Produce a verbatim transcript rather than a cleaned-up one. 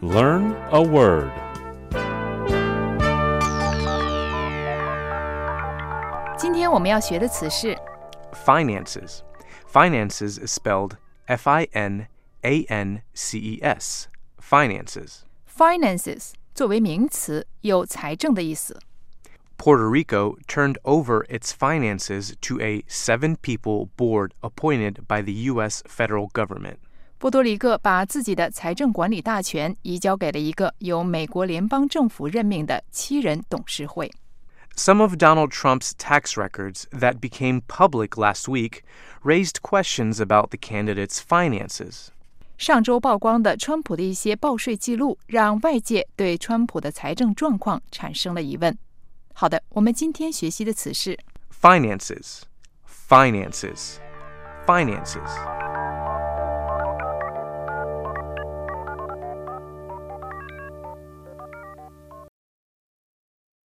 Learn a word. 今天我们要学的词是 Finances. Finances is spelled F I N A N C E S. Finances. finances 作为名词，有财政的意思。 Puerto Rico turned over its finances to a seven-people board appointed by the U S federal government. 波多黎各把自己的财政管理大权移交给了一个由美国联邦政府任命的七人董事会。 Some of Donald Trump's tax records that became public last week raised questions about the candidate's finances. 上周曝光的川普的一些报税记录，让外界对川普的财政状况产生了疑问。好的，我们今天学习的词是 Finances. Finances. Finances.